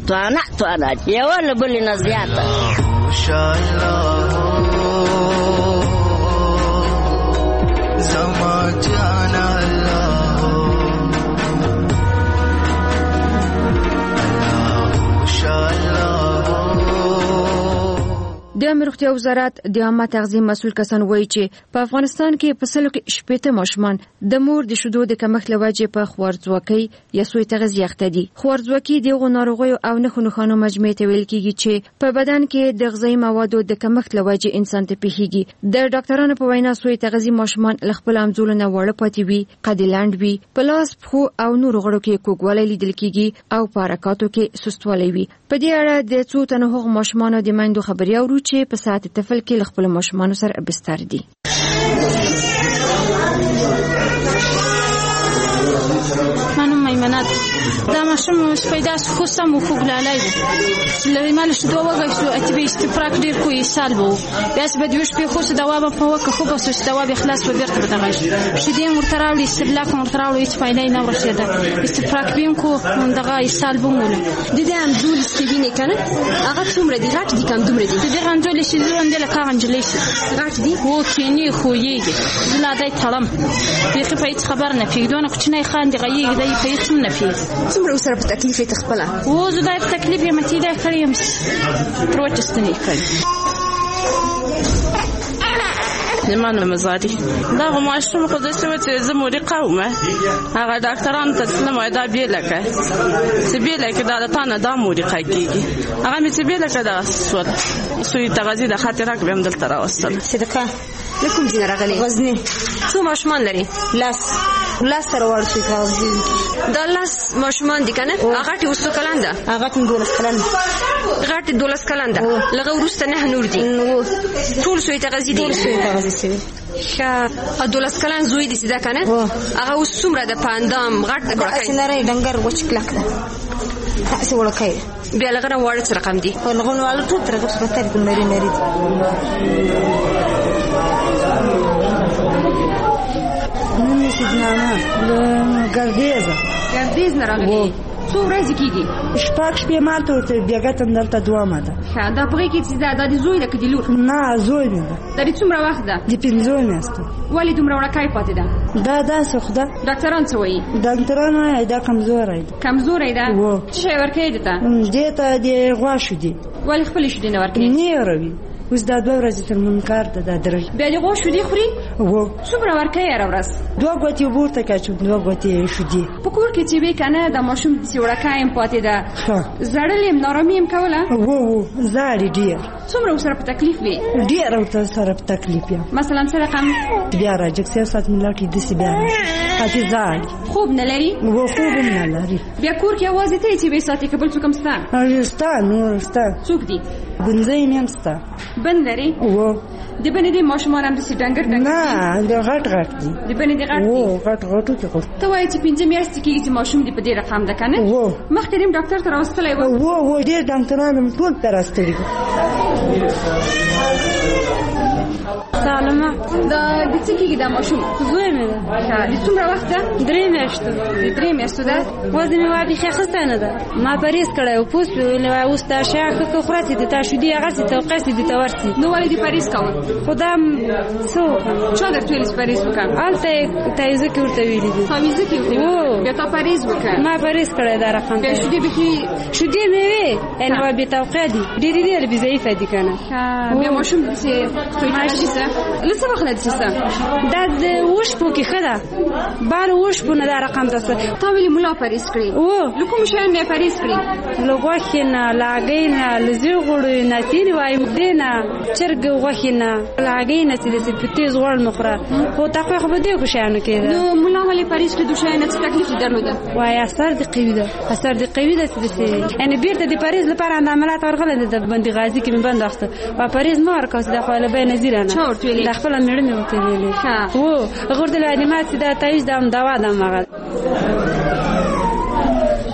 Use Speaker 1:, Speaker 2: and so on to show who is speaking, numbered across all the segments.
Speaker 1: توانه یو له بل نه زیاته
Speaker 2: زما جان
Speaker 3: د امریکا وزارت د عامه تغذیه مسؤل کسان وایي چې په افغانستان کې په سلو کې 80 ماشومان د مور د شیدو د کمښت له وجې په خوارځواکۍ یا سوء تغذیه اخته دي. خوارځواکي دغه ناروغیو او نښو مجموعې ته ویل کېږي چې په بدن کې د غذایي موادو د کمښت له وجې انسان ته پیښیږي. د ډاکټرانو په وینا سوء تغذیه ماشومان له خپل همزولو نه واړه پاتې وي، قد لاند وي، په لاس پښو او نورو غړو کې کوږوالی لیدل کېږي او په حرکاتو کې سستوالی وي. په دې اړه د څو تنو هغو ماشومانو د میندو خبرې اورو چې په ساعت طفل کې له خپل ماشومانو سره بستر دي.
Speaker 4: منم میمنات دا ماشوم پیدا شو سم او خوګلالای دي لمال شو دوه وګښتو اتبي استفراق ډیر کوی سال وو بس بدوش په خو دوا په وکه خو بس دوا به خلاص په بیرته بدغش شدي مرتراولي استبلاک مرتراولي هیڅ فائدې نه ورشيده استفراق بیم کو دغه سال بمول
Speaker 5: د دې امزول سکوینه کنه هغه څومره دي غټ دي کم دومره دي
Speaker 4: د دې غنجول شي زوند له کاغنجلې شي
Speaker 5: غټ دي
Speaker 4: وو کینی خو یې زلا دای تړم به په هیڅ خبر نه پیګدون کوچنی خان دی غي دی په هیڅ نه پی
Speaker 5: څومره سره په تکلیف تخپله
Speaker 4: وو زه دای په تکلیف یې متي دا کړم پروتستنی کړ زمانه مزادي دا ماشوم خو د څه وته زموري قومه هغه ډاکټرانو ته تسلیم دا بیلکه چې بیلکه دا تانه دا موري کېږي هغه مې چې بیلکه دا سوی تغذیه د خاطر راک بهم دلته راوستل
Speaker 5: صدقه لکم زین راغلی غزنی څو ماشومان لري لاس سره ورشي غزنی دا لاس ماشومان دي کنه هغه ټي وسو کلنده هغه 12 کلنده غټ 12 کلنده لغه ورسته نه نور دي ټول سوی تغذیه دي ښه 12 کلن زوی دي سیده کنه هغه اوس څومره د پاندام غټ کړه
Speaker 6: سنره ډنګر وچ کلک ده تاسو ورکای
Speaker 5: بیا لغه وړ رقم دي
Speaker 6: لغه وړ ټول تر څه بتر کوم نری نن سیدنامه ګردیز نه راغلی
Speaker 3: څو ورځې کېږي
Speaker 6: شپږ ماته ته بیاګتم دلته دوه ماده
Speaker 3: ښه دا پرې کې چې دا د زوی ده که د لور
Speaker 6: نه زوی مې ده
Speaker 3: دا د څومره وخت ده
Speaker 6: د 15 میاشتو
Speaker 3: ولې دومره وړکۍ پاتې ده
Speaker 6: دا داسې خو ده
Speaker 3: ډاکټران څه وایي
Speaker 6: ډاکټران وایي دا کمزوری ده
Speaker 3: کمزوری ده څه شی ورکوي دې ته
Speaker 6: دې ته د غوا شیدې
Speaker 3: ولې خپلې شیدې نه ورکوي
Speaker 6: نه یې وروي اوس دا 2 ورځې تر منکار ده دا درې
Speaker 3: بیا د غوا شیدې خوري
Speaker 6: وو
Speaker 3: څومره ورکوي هره ورځ
Speaker 6: 2 ګوتې اوبه ورته کاچو 2 ګوتې شیدې
Speaker 3: په کور کې چې وي که نه د ماشوم داسې وړکۍ هم پاتې ده زړل یم نارامي هم کوله
Speaker 6: وو زاړې ډېر
Speaker 3: څومره ورسره په تکلیف وي
Speaker 6: ډېر ورته سره په تکلیف یم
Speaker 3: مثلا څه رقم
Speaker 6: بیا راجک سیاست ملاتي داسې بیا هغې زاړي
Speaker 3: خوب نه لري
Speaker 6: وو خوب هم نه لري
Speaker 3: بیا کور کې یوازې ته یې چې بې ساتې که بل څوک هم شته
Speaker 6: شته نور شته
Speaker 3: څوک دي
Speaker 6: بنځۍ مې هم شته
Speaker 3: بند لري
Speaker 6: وو
Speaker 3: د بنې د ماشومان هم داسې ډنګر
Speaker 6: نه د غټ دي
Speaker 3: د بنې د غټ دي
Speaker 6: وو غټو کې
Speaker 3: ته وایې چې 15 میاشتې کېږي چې ماشوم دې په دې رقم ده که نه مخکې دې هم ډاکټر ته راوستلی
Speaker 6: وو ډېر ډاکټران هم ټول ته راستلي
Speaker 4: سلامه
Speaker 3: دا د څه کېږي دا ماشوم
Speaker 4: زوی مې ده
Speaker 3: د څومره وخت ده
Speaker 4: 3 میاشتو
Speaker 3: د 3 میاشتو ده
Speaker 4: وزن مې وابي ښه نه ده ما پریز کړی او پوس ویلې اوس دا شی ښه خوراتې د تا شودي هغه څه توقع سي د تورسي
Speaker 3: نو ولې دې پریز کوم
Speaker 4: خدام څو
Speaker 3: چا درته ویل چې پریز وکړم
Speaker 4: الته تایزه کې ورته ویلې دي
Speaker 3: تایزه کې ورته بیا تا پریز وکړ
Speaker 4: ما پریز کړی دا رقم
Speaker 3: بیا شودي بخي
Speaker 4: شودي مې وي ان وابي توقع دي ډېر به ضعیفه دي کنه
Speaker 3: بیا ماشوم دې ماشي لسه وخت دې
Speaker 4: دا د وښ په کې خدا بار وښ په نه دا رقم تاسو
Speaker 3: تا ویلې مولا پریز کړی
Speaker 4: او
Speaker 3: لکه مشه مې پریز کړی
Speaker 4: لوګوخینه لاګینه لزی غړو نه تیری وای دینه چرګ غوخینه لاګینه چې د پتیز غړ مخره خو تاخو خو بده کو شانو کې
Speaker 3: نو مولا ولې پریز کړی دوه شي نه تکلیف درلوده
Speaker 4: وای اثر د قوی ده چې یعنی بیرته د پریز لپاره د عملیات ورغله د بندي غازی کې بند اخته و پریز ما ورکوس د خپل به نذیرانه د خپل مړ مې وته ویلې وو غوړ د انیمات د تایز د دوا د مغل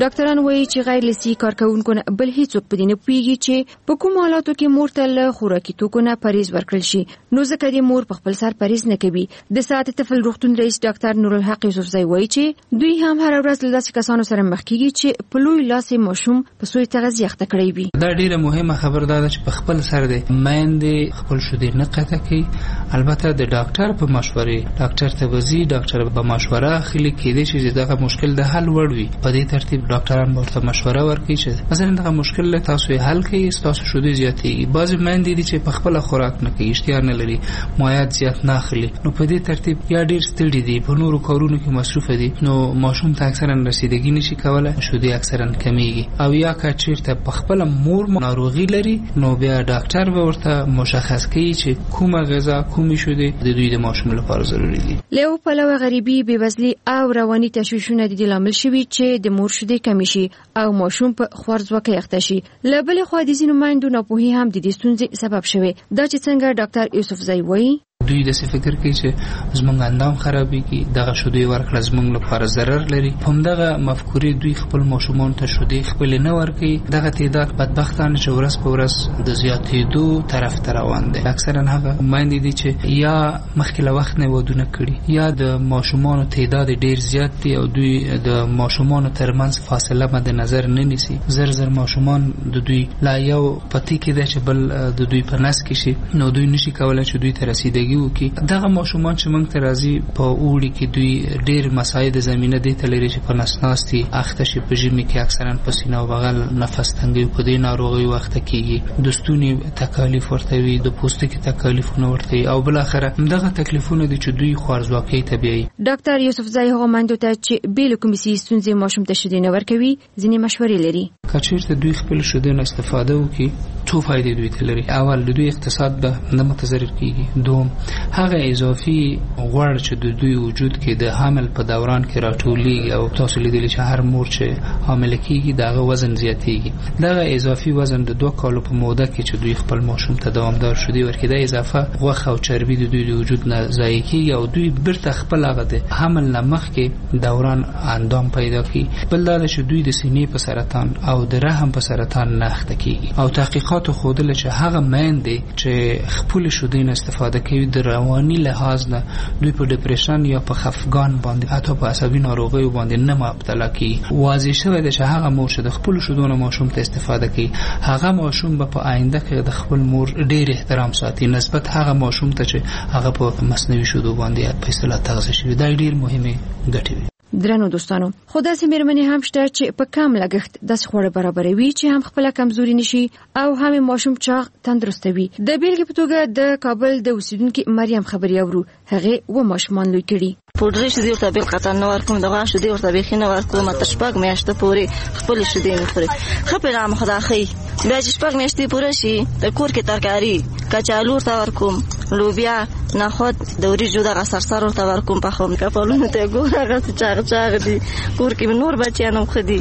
Speaker 3: ډاکټران وایي چې غیر لسی کارکونکو نه بل هیڅوک په دې نه پوهیږي چې په کوم حالاتو کې مور ته له خوراکي توکو نه پرهیز ورکړل شي. نو ځکه د مور په خپل سر پرهیز نه کوي. د ساعت طفل روغتون رئیس ډاکټر نورالحق یوسفزی وایي چې دوی هم هر ورځ له داسې کسانو سره مخ کیږي چې په لوی لاس ماشوم په سوی تغذیه اخته کړی وي.
Speaker 2: دا ډیره مهمه خبر ده چې په خپل سر د مېندې خپل شودې نه قطع کوي. البته د ډاکټر په مشورې ډاکټر ته وزي ډاکټر به مشوره اخلي کېدای شي چې دغه مشکل د حل وړ وي. په دې ترتیب ډاکټران ورته مشوره ورکوي چې مثلا دغه مشکل له تاسو حل کړئ، تاسو شودې زیاتېږي. بعضې مېندې دي چې په خپل خوراک نه کوي، اشتها نه لري، مایعات زیات نه اخلي، نو په دې ترتیب یا ډیر ستړي دي، په نورو کارونو کې مصروف دي، نو ماشوم ته اکثرا رسیدګي نشي کولای، شودې اکثرا کمیږي. او یا که چیرته په خپل مور ناروغي لري نو بیا ډاکټر به ورته مشخص کوي چې کومه غذا کومې شودې د دوی د ماشوم لپاره ضروري دي.
Speaker 3: له پلوه غریبي، بېوزلي او رواني تشویشونه د دې لامل شوي چې د مور شودې کمې شي او ماشوم په خوارځواکۍ اخته شي. له بلې خوا د ځینو میندو ناپوهي هم د دې ستونزې سبب شوی. دا چې څنګه ډاکټر یوسفزی وایي
Speaker 2: دوی د څه فکر کوي چې زمونږ اندام خرابېږي، دغه شودې ورکړه زمونږ لپاره ضرر لري. همدغه مفکورې دوی خپل ماشومان ته شودې خپل نه ورکوي. دغه تعداد بدبختانه چې ورځ په ورځ د زیاتېدو طرف ته روان دی. اکثرا هغه میندې دي چې یا مخکې له وخت نه ودونه کړي یا د ماشومانو تعداد ډیر زیات دی او دوی د ماشومانو ترمنځ فاصله مد نظر نه نیسي. زر ماشومان د دوی لا یو پتی کې ده چې بل د دوی په نس کې شي، نو دوی نشي کولای چې دوی ته رسیدګي وکړي. دغه ماشومان چې موږ ته راځي په اوړي کې دوی ډیر مساعد زمينه دي ته لري چې په نسناستي اخته شي. په ژمي کې اکثرا په سینه او بغل نفس تنګي په دې ناروغي وخت کېږي. د ستوني تکالیف ورته وي، د پوستکي تکالیفونه ورته وي او بل اخره دغه تکلیفونه دي چې دوی خوارځواکۍ ته بیايي.
Speaker 3: ډاکټر یوسفزی هغه مندو ته چې بیل کومې ستونزې ماشوم ته شودې نه ورکوي ځینې مشورې لري.
Speaker 2: کچېرته دوی خپل شودې نه استفاده وکړي څو فائدې دوی ته لري. اول د دوی اقتصاد به نه متضرر کیږي. دوم هغه اضافي غوړ چې د دوی وجود کې د حمل په دوران کې راټولېږي او تاسو لیدلی چې هر مور چې حامله کیږي دغه وزن زیاتېږي. دغه اضافي وزن د 2 کالو په موده کې چې دوی خپل ماشوم ته دوامدار شودې ورکړي، د اضافه غوښه او چربي د دوی د وجود نه ضایع کیږي او دوی بیرته خپل هغه د حمل نه مخکې دوران اندام پیدا کوي. بل دا چې دوی د سینې په سرطان او د رحم په سرطان نه اخته کیږي. او تحقیقات ښودل چې هغه میندې چې خپل شودې نه استفاده کوي د رواني لحاظ نه دوی په ډیپریشن یا په خفګان باندې حتی په عصبي ناروغیو باندې نه مبتلا کیږي. واضح شوی دی چې هغه مور چې د خپل شودو نه ماشوم ته استفاده کوي هغه ماشوم به په آینده کې د خپل مور ډیر احترام ساتي نسبت هغه ماشوم ته چې هغه په مصنوعي شودو باندې په اصطلاح تغذیه شوی. دا ډیر مهمه ګټه وي.
Speaker 3: درنو دوستانو، خدای سي مېرمنې هم شته چې په کم لګښت د خوړ برابروي چې هم خپل کمزوري نشي او هم ماشوم چاغ تندرست وي. د بیلګې په توګه د کابل د اوسیدونکو مریم خبري اورو، هغه و ماشومان لوي کړي.
Speaker 1: پودري شدي ورته بیل قطن نه ورکوم، دغه شدي ورته بخینه ورکوم، تشپاک میاشته پوري خپل شدي نه خوري. خپل رام خدا خي بیا چې شپږ میاشتې پوره شي د کور کې ترکاری کچالو ورته ورکوم، لوبیا نخود د وریجو دغه سرسر ورته ورکوم. په خوم کپلونه ته ګوره هغه چاغ دي کور کې نور بچیانو خدي.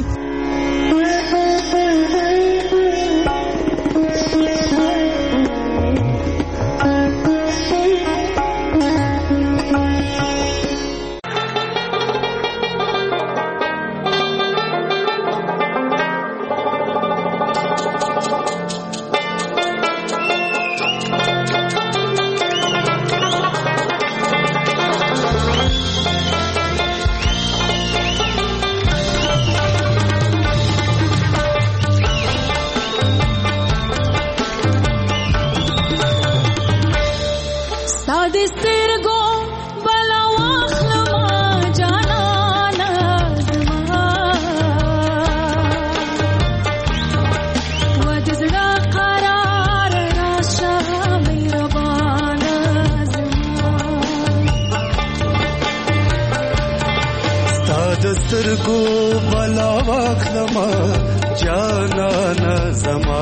Speaker 7: سترګو بلا واخلما جانانا زما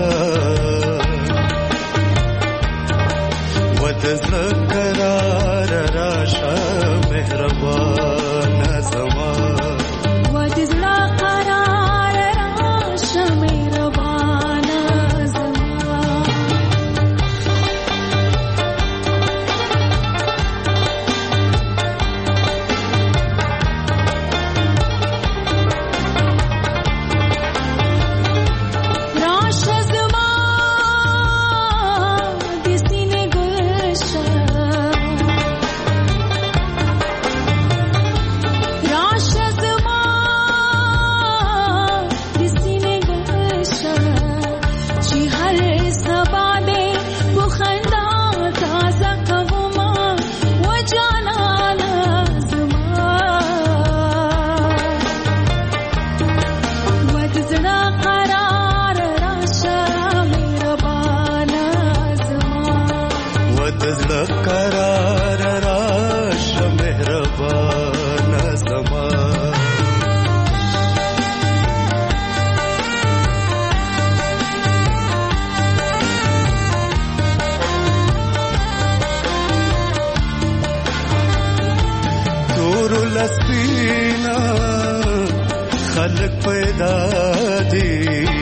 Speaker 7: ود ذکرار راشا مهربان زما ود ذکرار راشا مهربان زما. زړه قرار راشه مهربان زما تور لسپینا خلق پیدا دی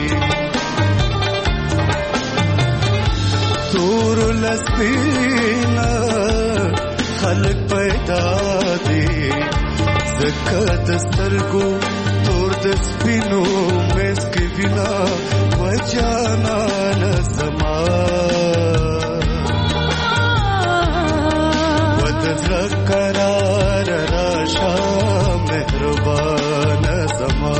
Speaker 7: تور لسپینا خلق پیدا دی زکه د سترګو تور د سپینو مس کې وینا وجانا زما ودزړه قرار راشه مهربان زما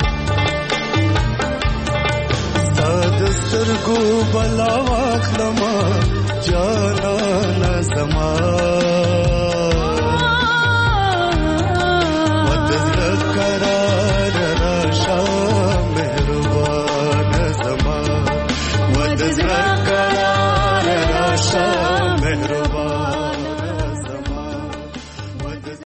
Speaker 7: بلا واخلما